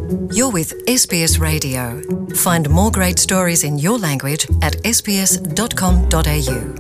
You're with SBS Radio. Find more great stories in your language at sbs.com.au.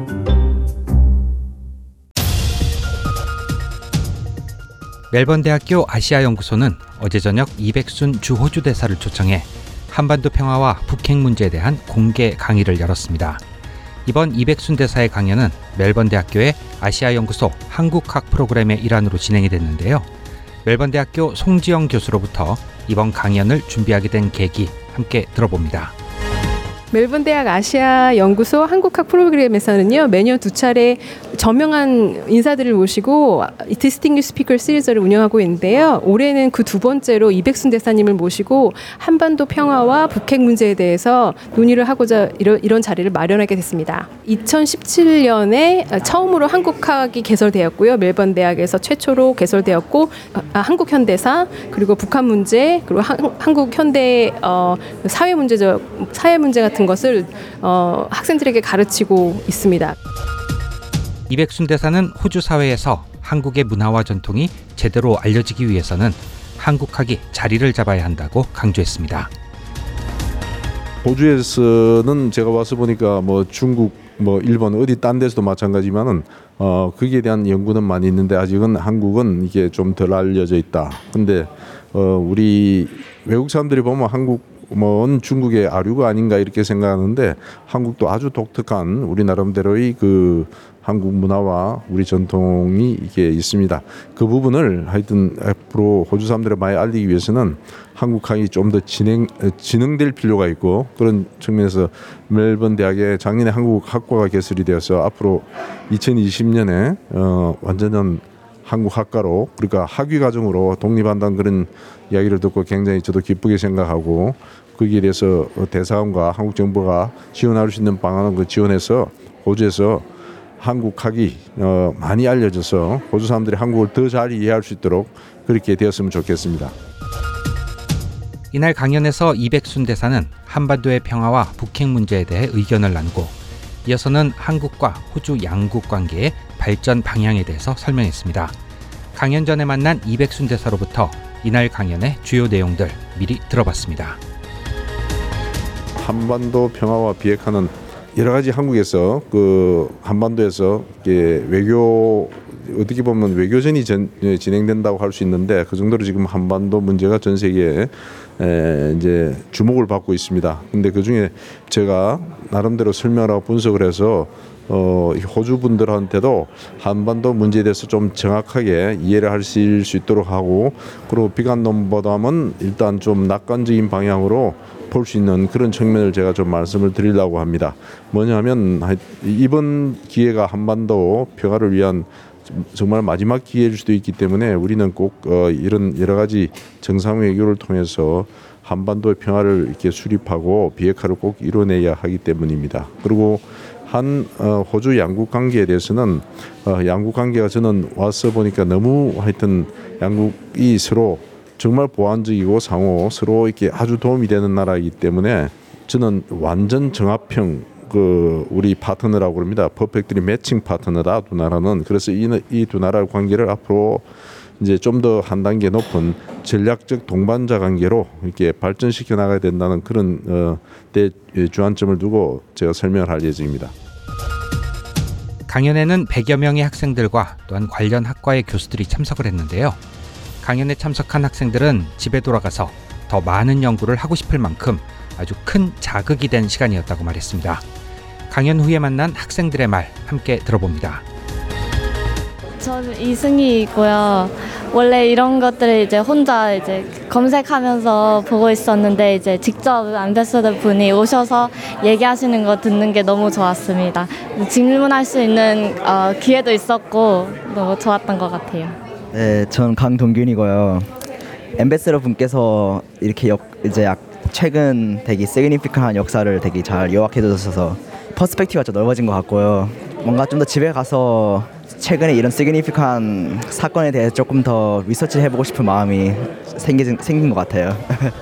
멜번 대학교 아시아 연구소는 어제 저녁 이백순 주 호주 대사를 초청해 한반도 평화와 북핵 문제에 대한 공개 강의를 열었습니다. 이번 이백순 대사의 강연은 멜번 대학교의 아시아 연구소 한국학 프로그램의 일환으로 진행이 됐는데요. 멜번 대학교 송지영 교수로부터 이번 강연을 준비하게 된 계기 함께 들어봅니다. 멜번 대학 아시아 연구소 한국학 프로그램에서는요, 매년 2차례 저명한 인사들을 모시고 디스팅귀 스피커 시리즈를 운영하고 있는데요. 올해는 그 두 번째로 이백순 대사님을 모시고 한반도 평화와 북핵 문제에 대해서 논의를 하고자 이런 자리를 마련하게 됐습니다. 2017년에 처음으로 한국학이 개설되었고요. 멜번 대학에서 최초로 개설되었고, 한국 현대사, 그리고 북한 문제, 그리고 한국 현대 사회 문제 같은 것을 학생들에게 가르치고 있습니다. 이백순 대사는 호주 사회에서 한국의 문화와 전통이 제대로 알려지기 위해서는 한국학이 자리를 잡아야 한다고 강조했습니다. 호주에서는 제가 와서 보니까 중국, 일본 어디 딴 데서도 마찬가지지만은 거기에 대한 연구는 많이 있는데 아직은 한국은 이게 좀 덜 알려져 있다. 근데 우리 외국 사람들이 보면 한국은 중국의 아류가 아닌가 이렇게 생각하는데 한국도 아주 독특한 우리 나름대로의 그 한국 문화와 우리 전통이 이게 있습니다. 그 부분을 하여튼 앞으로 호주 사람들을 많이 알리기 위해서는 한국학이 좀 더 진흥될 필요가 있고, 그런 측면에서 멜번 대학에 작년에 한국학과가 개설이 되어서 앞으로 2020년에 완전한 한국학과로, 그러니까 학위 과정으로 독립한다는 그런 이야기를 듣고 굉장히 저도 기쁘게 생각하고, 거기에 대해서 대사관과 한국 정부가 지원할 수 있는 방안을 지원해서 호주에서 한국학이 많이 알려져서 호주 사람들이 한국을 더 잘 이해할 수 있도록 그렇게 되었으면 좋겠습니다. 이날 강연에서 이백순 대사는 한반도의 평화와 북핵 문제에 대해 의견을 나누고, 이어서는 한국과 호주 양국 관계의 발전 방향에 대해서 설명했습니다. 강연 전에 만난 이백순 대사로부터 이날 강연의 주요 내용들 미리 들어봤습니다. 한반도 평화와 비핵화는 여러 가지 한국에서 한반도에서 외교, 어떻게 보면 외교전이 진행된다고 할 수 있는데, 그 정도로 지금 한반도 문제가 전 세계에 이제 주목을 받고 있습니다. 근데 그 중에 제가 나름대로 설명을 하고 분석을 해서 호주 분들한테도 한반도 문제에 대해서 좀 정확하게 이해를 하실 수 있도록 하고, 그리고 비관론보다는 일단 좀 낙관적인 방향으로 볼 수 있는 그런 측면을 제가 좀 말씀을 드리려고 합니다. 뭐냐면 이번 기회가 한반도 평화를 위한 정말 마지막 기회일 수도 있기 때문에 우리는 꼭 이런 여러 가지 정상 외교를 통해서 한반도의 평화를 이렇게 수립하고 비핵화를 꼭 이뤄내야 하기 때문입니다. 그리고 호주 양국 관계에 대해서는 양국 관계가 저는 와서 보니까 너무 하여튼 양국이 서로 정말 보완적이고 상호 서로 이렇게 아주 도움이 되는 나라이기 때문에 저는 완전 정합형 우리 파트너라고 그럽니다. 퍼펙트리 매칭 파트너다, 두 나라는. 그래서 이 두 나라 관계를 앞으로 이제 좀 더 한 단계 높은 전략적 동반자 관계로 이렇게 발전시켜 나가야 된다는 그런 주안점을 두고 제가 설명을 할 예정입니다. 강연에는 100여 명의 학생들과 또한 관련 학과의 교수들이 참석을 했는데요. 강연에 참석한 학생들은 집에 돌아가서 더 많은 연구를 하고 싶을 만큼 아주 큰 자극이 된 시간이었다고 말했습니다. 강연 후에 만난 학생들의 말 함께 들어봅니다. 저는 이승희이고요. 원래 이런 것들을 이제 혼자 이제 검색하면서 보고 있었는데, 이제 직접 앰베서더 분이 오셔서 얘기하시는 거 듣는 게 너무 좋았습니다. 질문할 수 있는 기회도 있었고 너무 좋았던 것 같아요. 네, 전 강동균이고요. 앰베서더 분께서 이렇게 최근 되게 시그니피컨한 역사를 되게 잘 요약해 주셔서 퍼스펙티브가 좀 넓어진 것 같고요. 뭔가 좀 더 집에 가서 최근에 이런 시그니피컨한 사건에 대해서 조금 더 리서치를 해보고 싶은 마음이 생긴 것 같아요.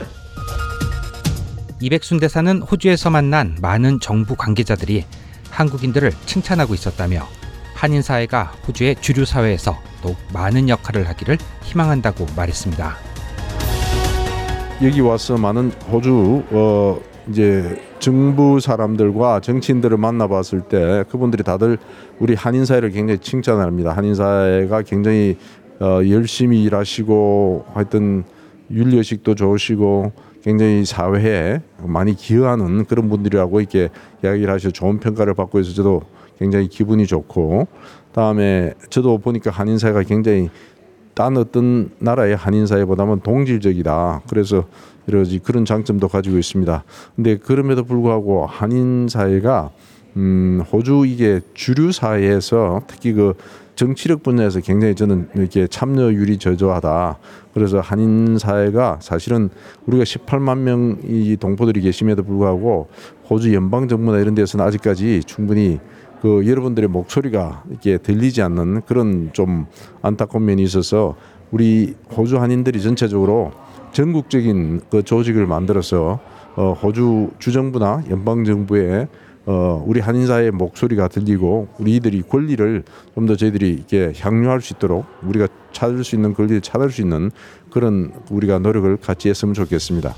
이백순 대사는 호주에서 만난 많은 정부 관계자들이 한국인들을 칭찬하고 있었다며 한인 사회가 호주의 주류 사회에서 더욱 많은 역할을 하기를 희망한다고 말했습니다. 여기 와서 많은 호주 이제 정부 사람들과 정치인들을 만나봤을 때 그분들이 다들 우리 한인 사회를 굉장히 칭찬합니다. 한인 사회가 굉장히 열심히 일하시고 하여튼 윤리의식도 좋으시고 굉장히 사회에 많이 기여하는 그런 분들이라고 이렇게 이야기를 하셔서 좋은 평가를 받고 있어서 저도 굉장히 기분이 좋고, 다음에 저도 보니까 한인 사회가 굉장히 딴 어떤 나라의 한인 사회보다는 동질적이다. 그래서 여러 가지 그런 장점도 가지고 있습니다. 근데 그럼에도 불구하고 한인 사회가 호주 이게 주류 사회에서 특히 그 정치력 분야에서 굉장히 저는 이렇게 참여율이 저조하다. 그래서 한인 사회가 사실은 우리가 18만 명이 동포들이 계심에도 불구하고 호주 연방 정부나 이런 데서는 아직까지 충분히 그 여러분들의 목소리가 이렇게 들리지 않는 그런 좀 안타까운 면이 있어서 우리 호주 한인들이 전체적으로 전국적인 그 조직을 만들어서 호주 주정부나 연방 정부에 우리 한인사회의 목소리가 들리고 우리들이 권리를 좀 더 저희들이 이렇게 향유할 수 있도록 우리가 찾을 수 있는 권리를 찾을 수 있는 그런 우리가 노력을 같이 했으면 좋겠습니다.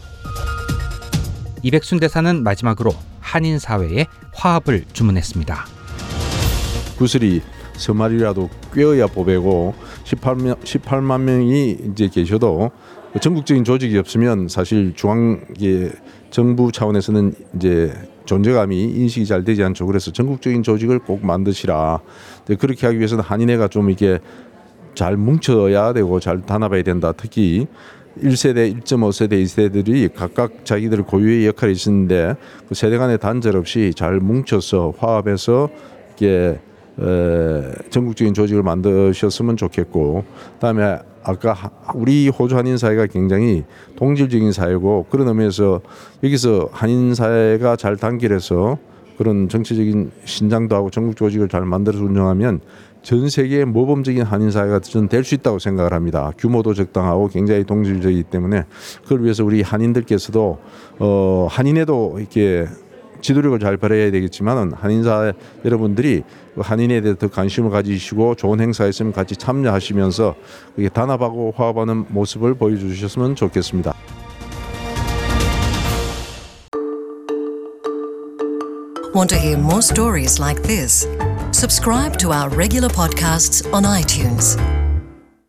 이백순 대사는 마지막으로 한인 사회에 화합을 주문했습니다. 구슬이 서말이라도 꿰어야 보배고 18만 명이 이제 계셔도 전국적인 조직이 없으면 사실 중앙 정부 차원에서는 이제 존재감이 인식이 잘 되지 않죠. 그래서 전국적인 조직을 꼭 만드시라. 그렇게 하기 위해서는 한인회가 좀 이게 잘 뭉쳐야 되고 잘 단합해야 된다. 특히 1세대, 1.5세대, 2세대들이 각각 자기들 고유의 역할이 있는데 그 세대 간의 단절 없이 잘 뭉쳐서 화합해서 이게 전국적인 조직을 만드셨으면 좋겠고, 그다음에 아까 우리 호주 한인 사회가 굉장히 동질적인 사회고 그런 의미에서 여기서 한인 사회가 잘 단결해서 그런 정치적인 신장도 하고 전국 조직을 잘 만들어서 운영하면 전 세계의 모범적인 한인 사회가 될 수 있다고 생각을 합니다. 규모도 적당하고 굉장히 동질적이기 때문에 그걸 위해서 우리 한인들께서도 한인회도 이렇게 지도력을 잘 발휘해야 되겠지만은 한인사 여러분들이 한인에 대해 더 관심을 가지시고 좋은 행사 있으면 같이 참여하시면서 단합하고 화합하는 모습을 보여주셨으면 좋겠습니다. Want to hear more stories like this? Subscribe to our regular podcasts on iTunes.